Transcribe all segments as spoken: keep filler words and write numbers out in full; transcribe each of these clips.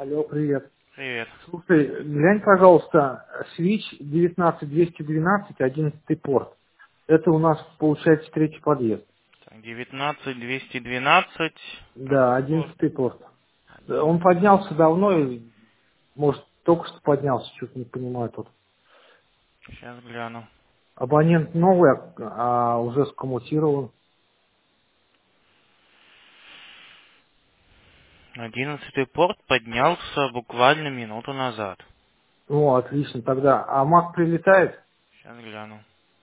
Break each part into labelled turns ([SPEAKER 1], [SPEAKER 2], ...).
[SPEAKER 1] Алло, привет.
[SPEAKER 2] Привет.
[SPEAKER 1] Слушай, глянь, пожалуйста, свич девятнадцать двести двенадцать, одиннадцатый порт. Это у нас, получается, третий подъезд.
[SPEAKER 2] Так, девятнадцать двести двенадцать.
[SPEAKER 1] Да,
[SPEAKER 2] Какой порт?
[SPEAKER 1] одиннадцатый порт. Он
[SPEAKER 2] Один.
[SPEAKER 1] поднялся давно, и, может, только что поднялся, что-то не понимаю тут.
[SPEAKER 2] Сейчас гляну.
[SPEAKER 1] Абонент новый, а уже скоммутирован.
[SPEAKER 2] Одиннадцатый порт поднялся буквально минуту назад.
[SPEAKER 1] Ну, отлично, тогда. А Мак прилетает?
[SPEAKER 2] Сейчас гляну.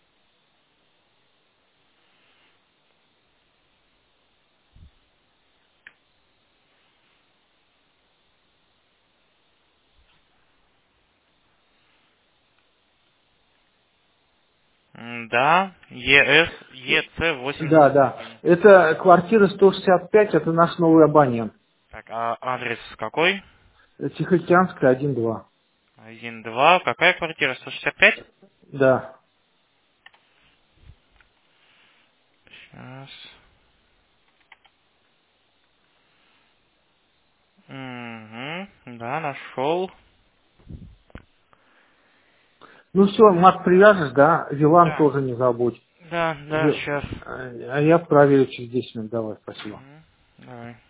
[SPEAKER 2] М, Да, ЕС,
[SPEAKER 1] Да,
[SPEAKER 2] ЕЦ
[SPEAKER 1] да.
[SPEAKER 2] один.
[SPEAKER 1] Это квартира сто шестьдесят пять, это наш новый абонент.
[SPEAKER 2] Так, а адрес какой?
[SPEAKER 1] Тихоокеанская, один-два.
[SPEAKER 2] Один два. Какая квартира? сто шестьдесят пять?
[SPEAKER 1] Да.
[SPEAKER 2] Сейчас. Угу. Да, нашел.
[SPEAKER 1] Ну все, Мак привяжешь, да? Вилан
[SPEAKER 2] Да.
[SPEAKER 1] тоже не забудь.
[SPEAKER 2] Да, да,
[SPEAKER 1] Ви-
[SPEAKER 2] сейчас.
[SPEAKER 1] А я проверю через десять минут. Давай, спасибо.
[SPEAKER 2] Угу. Давай.